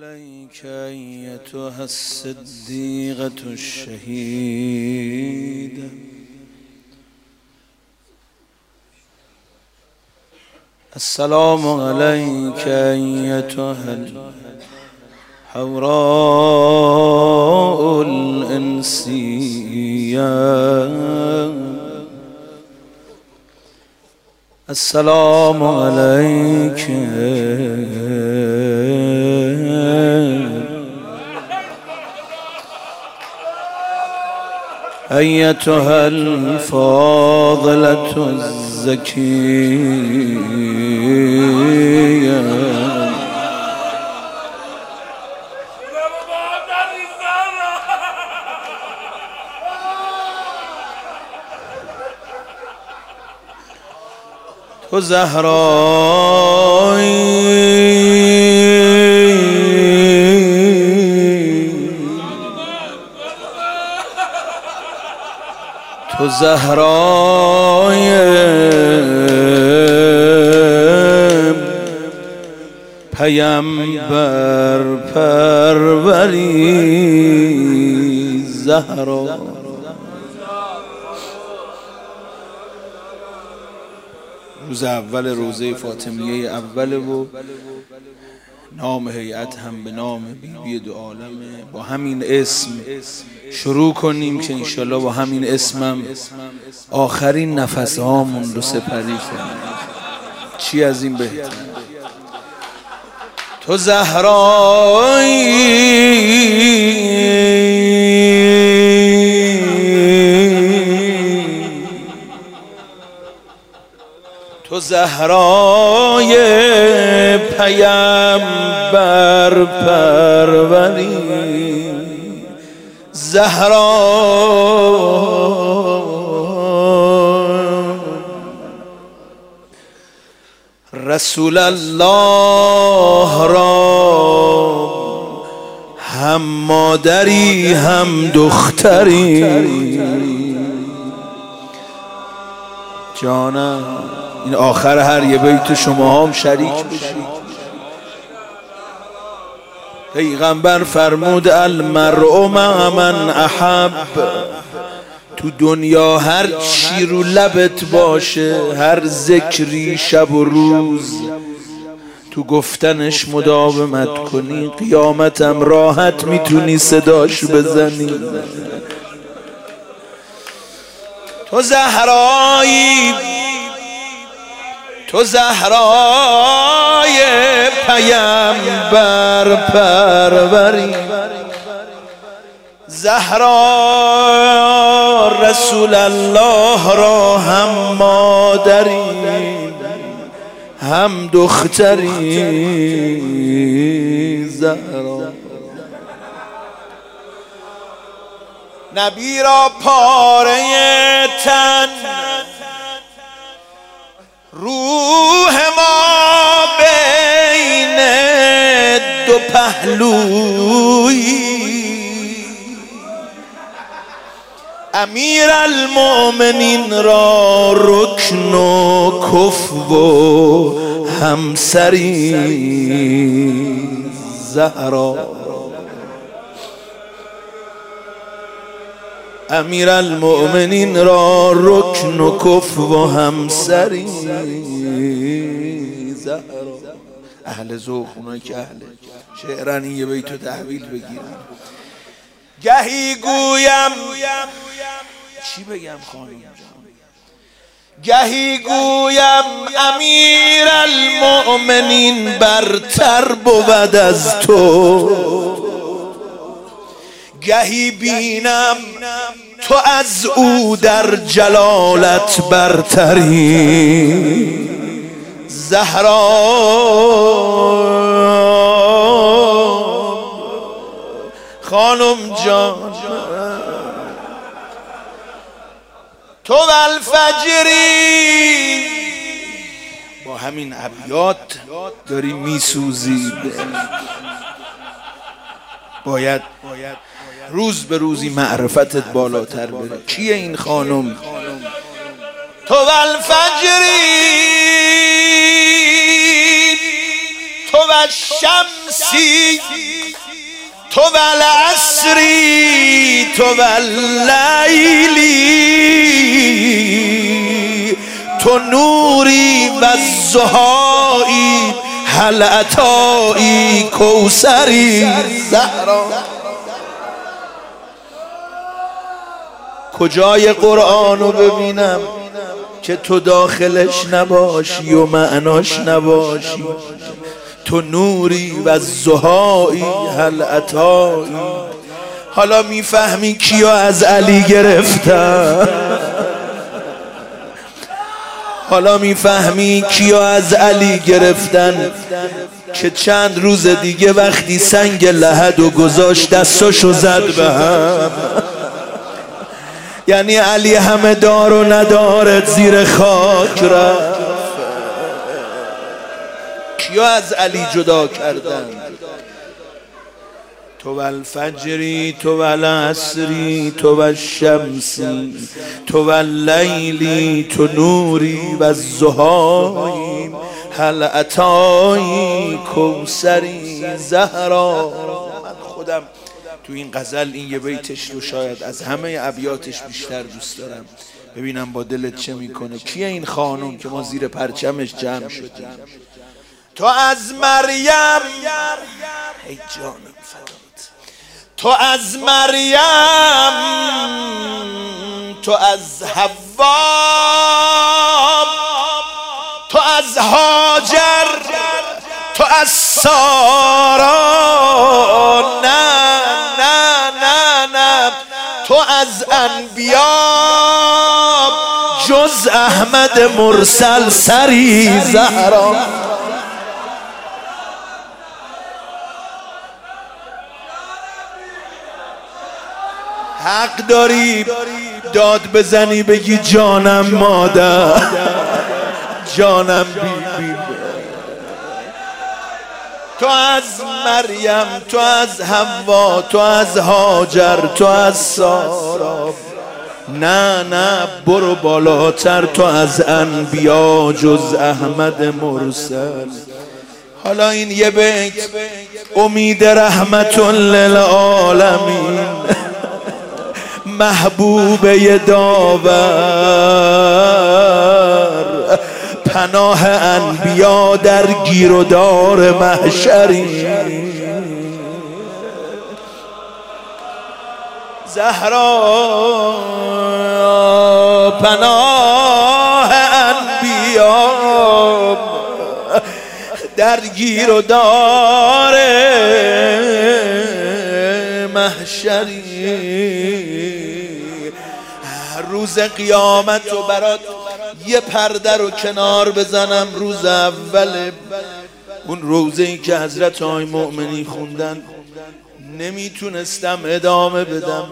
عليك أيتها الصديقة الشهيدة السلام عليك أيتها الحوراء الإنسية السلام عليك أيتها الفاضلة الزكية تو زهرای پیامبر پروری زهرا روز اول روزه فاطمیه اوله و نام هیئت هم به نام بیبی دو عالمه. با همین اسم شروع کنیم که انشالله با همین اسمم آخرین نفس هامون رو سپری کنیم. چی از این بهتر؟ تو زهرای پیامبر پروری زهرا رسول الله را هم مادری هم دختری جانم. این آخر هر یه بیت شما هم شریک بشید. پیغمبر فرمود المرء مع من احب. تو دنیا هر چی رو لبت باشه، هر ذکری شب و روز تو گفتنش مداومت کنی، قیامتم راحت میتونی صداش بزنی. تو زهرایی، تو زهرای پیامبر پروری زهرا رسول الله را هم مادری هم دختری زهرا. نبی را پاره تن روح ما بین دو پهلویی امیرالمؤمنین را رکن و کف و همسری زهرا. امیرالمؤمنین را رکن و کف و همسری زهرا. اهل ذوق، اونایی که اهل شعرن این یه بیتو تحویل بگیرن. گهی گویم چی بگم خانم جان، گهی گویم امیرالمؤمنین برتر بود از تو، گهی بینم تو از او در جلالت برتری زهرا. خانم جان تو والفجری، با همین ابیات داری میسوزی. باید روز به روزی معرفتت بالاتر بره. کیه این خانم؟ تو والفجری تو والشمس شمسی تو والعصری تو واللیلی تو نوری و الضحایی هل اتایی کوثری. زهرا کجای قرآنو ببینم که تو داخلش نباشی و معناش نباشی؟ تو نوری و الضحایی هل اتایی. حالا میفهمی کیا از علی گرفتن؟ حالا میفهمی کیا از علی گرفتن که چند روز دیگه وقتی سنگ لحدو گذاشت دستاشو زد به هم. یعنی علی همه دار و ندارت زیر خاک رفت. کیا از علی جدا کردن؟ تو والفجری تو والعصری تو والشمسی تو واللیلی تو نوری و الضحایی هل اتایی کوثری. زهرا من خودم تو این غزل این یه بیتش رو شاید از همه ابیاتش بیشتر دوست دارم. ببینم با دلت چه میکنه. کیه این خانم که ما زیر پرچمش جمع شدیم؟ تو از مریم ای جانم فدات، تو از مریم تو از حوا تو از هاجر تو از سارا نه نه نه نه تو از انبیا جز احمد مرسل سری. زهرا حق داری داد بزنی بگی جانم مادر جانم بیبی. تو از مریم تو از حوا تو از هاجر تو از سارا نه نه برو بالاتر تو از انبیا جز احمد مرسل. حالا این یه بیت امید رحمت للعالمین محبوبه داور پناه انبیا در گیر و دار محشری. زهرا پناه انبیا در گیر و دار محشری. روز قیامت رو برات یه پرده رو کنار بزنم. روز اول اون روزه‌ای که حضرت آقای مؤمنی خوندن نمیتونستم ادامه بدم،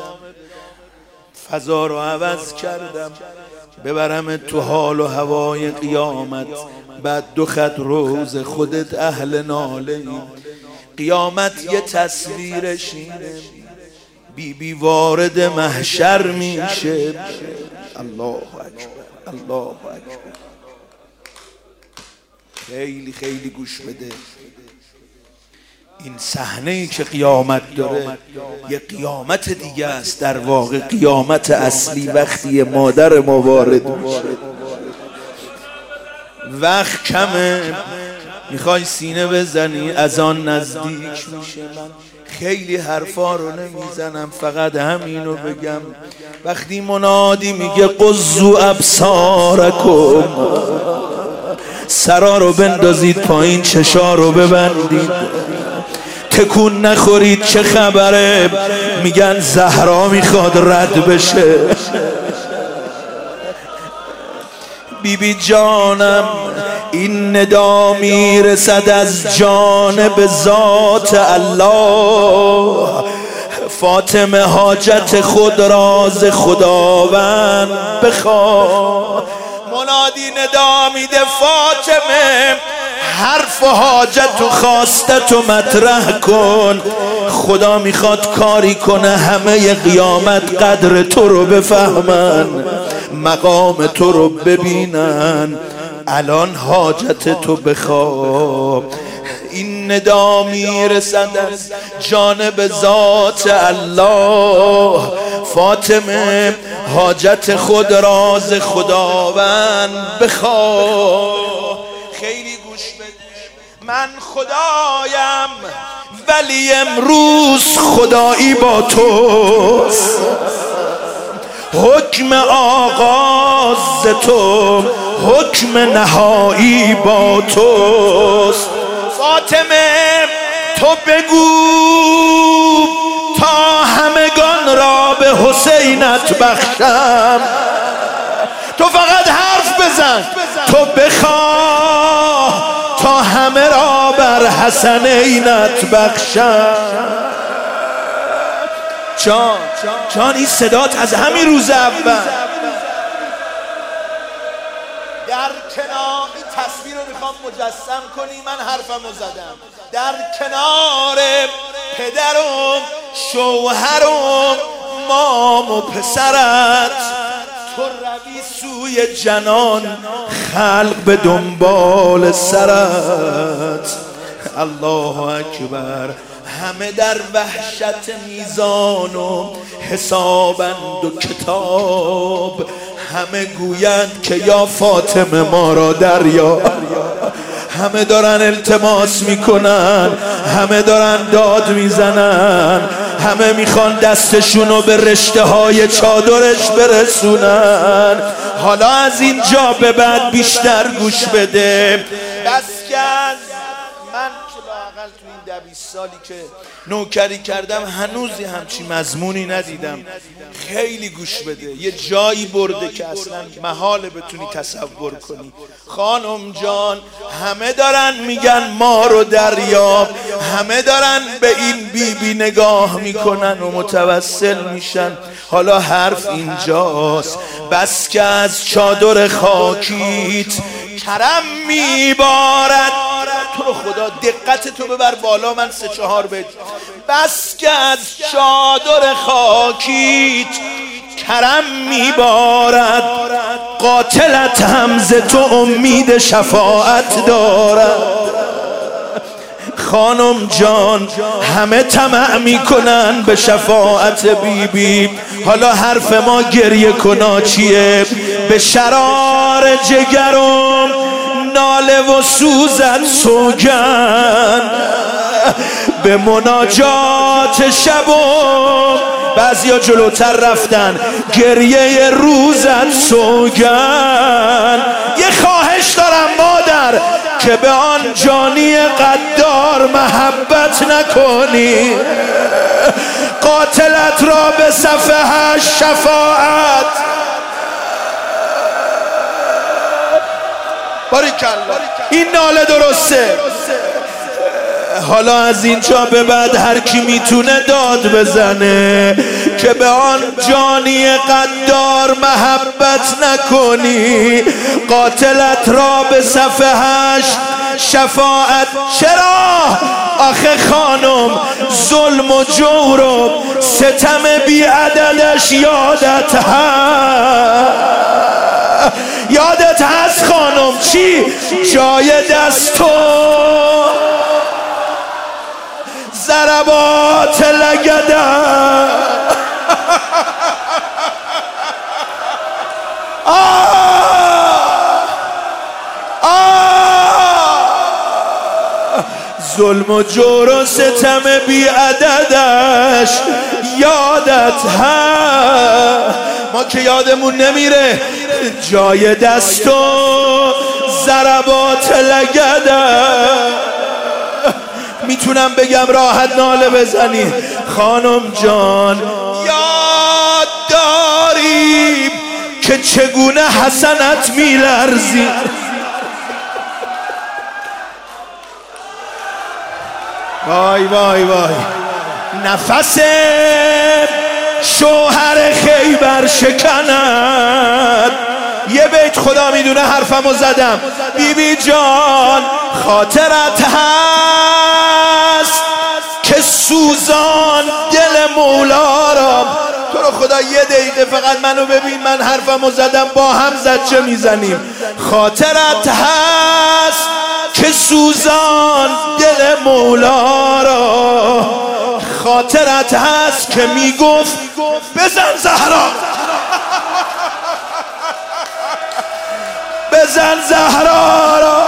فضا رو عوض کردم ببرم تو حال و هوای قیامت. بعد دو خط روز خودت اهل ناله. قیامت یه تصویرش اینه بی وارد محشر میشه. الله اکبر الله اکبر. خیلی خیلی گوش بده. این صحنه‌ای که قیامت داره یه قیامت دیگه است. در واقع قیامت اصلی وقتی مادر ما وارد میشه. وقت کمه میخوای سینه بزنی از آن نزدیک میشه. من خیلی حرفا رو نمیزنم، فقط همینو بگم. وقتی منادی میگه قضوا ابصارکم، سرا رو بندازید پایین، چشا رو ببندید، تکون نخورید. چه خبره؟ میگن زهرا میخواد رد بشه. بیبی جانم این ندا میرسد از جانب ذات الله. فاطمه حاجت خود راز خداوند بخواه. منادی ندا میده فاطمه حرف و حاجت و خواستت و مطرح کن. خدا میخواد کاری کنه همه قیامت قدر تو رو بفهمن، مقام تو رو ببینن. الان حاجت تو بخواه. این ندا میرسد از جانب ذات الله. فاطمه حاجت خود راز خداوند بخواه. خیلی گوش بده، من خدایم ولی امروز خدایی با توست. حکم آغاز تو، حکم نهایی با توست. فاطمه تو بگو تا همگان را به حسینت بخشم. تو فقط حرف بزن، تو بخواه تا همه را بر حسنینت بخشم. جان این صدات از همین روز اول در کنار این تصویر رو میخوام مجسم کنی. من حرفمو زدم در کنار پدرم، شوهرم، مام و پسرت تو روی سوی جنان، خلق به دنبال سرت. الله اکبر. همه در وحشت میزان و حسابند و کتاب. همه گویند که یا فاطمه ما را دریاب. همه دارن التماس میکنن، همه دارن داد میزنن، همه میخوان دستشونو به رشته های چادرش برسونن. حالا از اینجا به بعد بیشتر گوش بده. بس که از من که لااقل تو این 20 سالی که نوکری کردم هنوزی همچی مضمونی ندیدم. خیلی گوش بده، یه جایی برده که اصلا محاله بتونی تصور کنی. خانم جان همه دارن میگن ما رو دریاب، همه دارن به این بیبی نگاه میکنن و متوسل میشن. حالا حرف اینجاست. بس که از چادر خاکیت کرم میبارد. تو رو خدا دقت تو ببر بالا، من 3-4 بیت. بس که از چادر خاکیت کرم میبارد، قاتلت هم ز تو امید شفاعت دارد. خانم جان همه طمع میکنن به شفاعت بیبی. حالا حرف ما گریه کنا چیه؟ به شرار جگرم ناله و سوزت سوگند، به مناجات شبم بعضیا جلوتر رفتن، گریه روزت سوگند. یه خواهش دارم مادر که به آن جانی قدار محبت نکنی. قاتلت را به صفحه شفاعت. باریکالله این ناله درسته. حالا از اینجا به بعد هر کی میتونه داد بزنه که به آن جانی قدار محبت نکنی. قاتلت را به صفحهش شفاعت. چرا؟ آخه خانم ظلم و جور و ستم بی عددش یادت هست. یادت هست خانم چی؟ جای دستو ضربات لگدن. ظلم و جور و ستم بی عددش یادت هست. ما که یادمون نمیره جای دست و ضربات لگدن. میتونم بگم راحت ناله بزنی. خانم جان یاد داری که چگونه حسنت میلرزی. وای وای وای. نفس شوهر خیبر شکند. یه بیت خدا میدونه حرفمو زدم. بیبی جان خاطرت هست که سوزان دل مولا را. تو رو خدا یه دقیقه فقط منو ببین، من حرفمو زدم با هم زد چه میزنیم. خاطرت هست که سوزان دل مولا را، خاطرت هست که میگفت بزن زهرا، بزن زهرا را.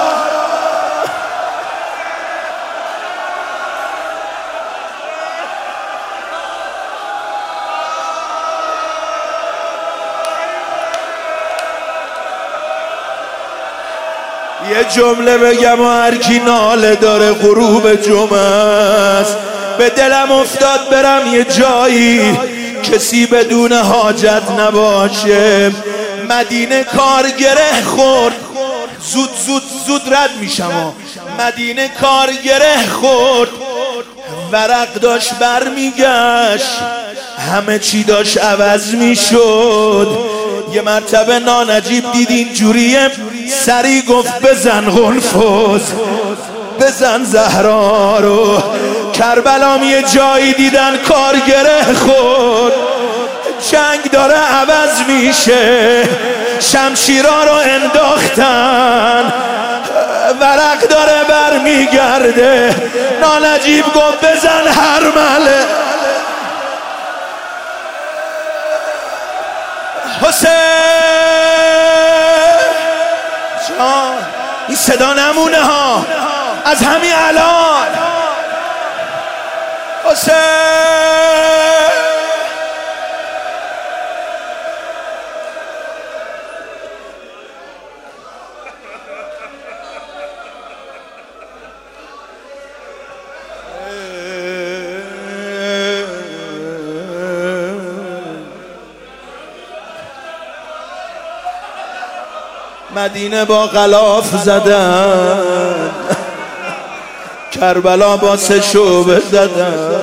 یه جمله بگم و هر کی ناله داره غروب جمعه است. به دلم افتاد برم یه جایی کسی بدون حاجت نباشه. مدینه کار گره خورد، زود رد میشم. مدینه کار گره خورد، ورق داشت برمیگشت، همه چی داشت عوض میشد. یه مرتبه نانجیب دید اینجوریه، سری گفت بزن غنفوز، بزن زهرا رو. کربلام یه جایی دیدن کار گره خورد، جنگ داره عوض میشه، شمشیرا رو انداختن، ورق داره برمیگرده. نانجیب گفت بزن هرمله. حسین جان، این صدا نمونه ها از همین الان. حسین مدینه با غلاف زدن، کربلا با 3 شعبه زدن.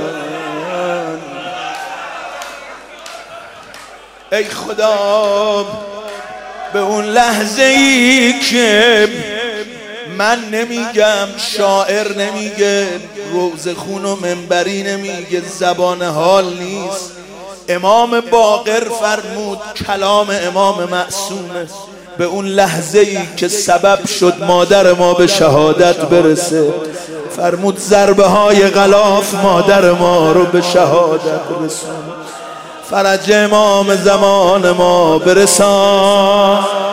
ای خدا به اون لحظه ای که من نمیگم، شاعر نمیگه، روزخون و منبری نمیگه، زبان حال نیست، امام باقر فرمود، کلام امام معصومه. به اون لحظه ای که سبب شد مادر ما به شهادت برسه، فرمود ضربه های غلاف مادر ما رو به شهادت رسون. فرج امام زمان ما برسان.